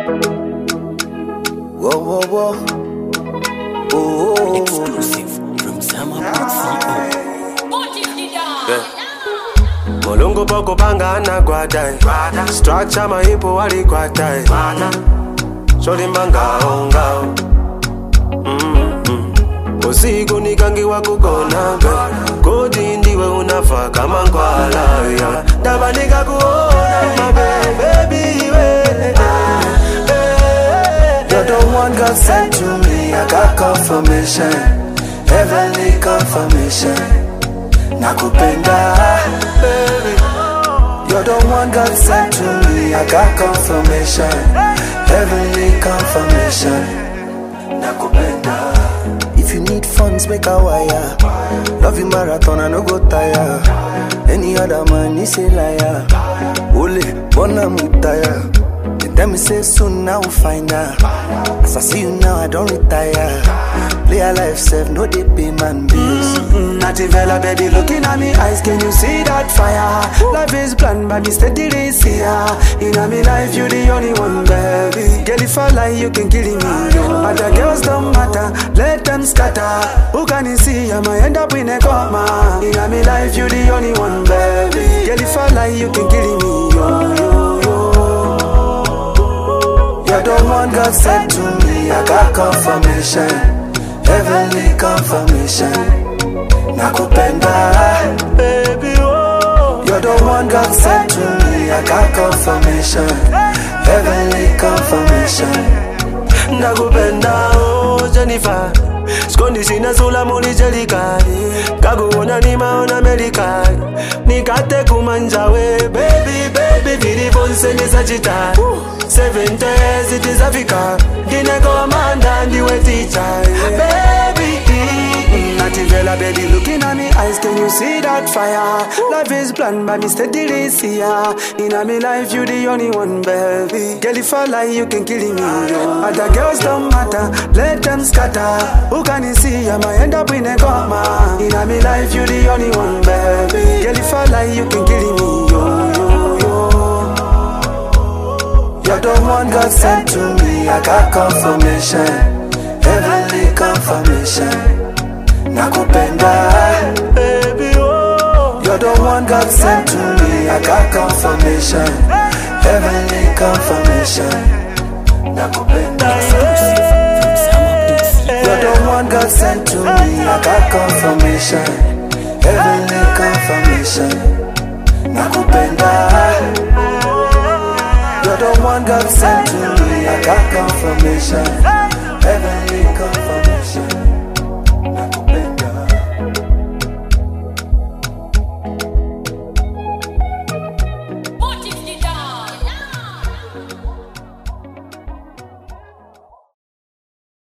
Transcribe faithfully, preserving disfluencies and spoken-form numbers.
Whoa, whoa, whoa. Oh, oh, exclusive from Sama dot co. Molongo poko panga na guadai. Structure my hippo wali guadai. Shori mbanga onga. Osigo nikangi wakugona. Kodi ndiwe unafa kama ngwala. Daba nika kuona my baby we. You're the one God sent to me. I got confirmation, heavenly confirmation. Nakupenda, baby. You're the one God sent to me. I got confirmation, heavenly confirmation. Nakupenda. If you need funds, make a wire. Love you marathon, I no go tire. Any other man is a liar. Ole, bona mutaya. They tell me say soon I will find her. As I see you now, I don't retire. Play a life safe, no they pay man bills. Mm-hmm. Nativella, baby, looking at me eyes, can you see that fire? Life is planned by me steady this year. In a me life, you the only one, baby. Girl, if I lie, you can kill me. Other girls don't matter, let them scatter. Who can you see? I might end up in a coma. In a me life, you the only one, baby. Girl, if I lie, you can kill me. Yo, yo, yo. You're the one God sent to me. I got confirmation, heavenly confirmation. Nakupenda, baby, oh. You're the one God sent to me. I got confirmation, heavenly confirmation. Nakupenda, oh Jennifer. Skondi sina sula muli jelikari. Kaguona ni maona melikari. Nikate kumanjawe, baby, baby. Vili bonse ni sajita. Seven days it is Africa. Dine go Amanda, ndiwe teacher, baby. Nativella, baby, looking at me eyes, can you see that fire? Life is planned by me steady this year. In a me life, you the only one, baby. Girl, if I lie, you can kill me. Yo. Other girls don't matter, let them scatter. Who can you see? I might end up in a coma. In a me life, you the only one, baby. Girl, if I lie, you can kill me. Yo, yo, yo. You're the one God sent to me. I got confirmation, heavenly confirmation. Nakupenda, baby, oh. You're the one God sent to me. I got confirmation, heavenly confirmation. Nakupenda, you're the one God sent to me. I got confirmation, heavenly confirmation. Nakupenda, you're the one God sent to me. I got confirmation, heavenly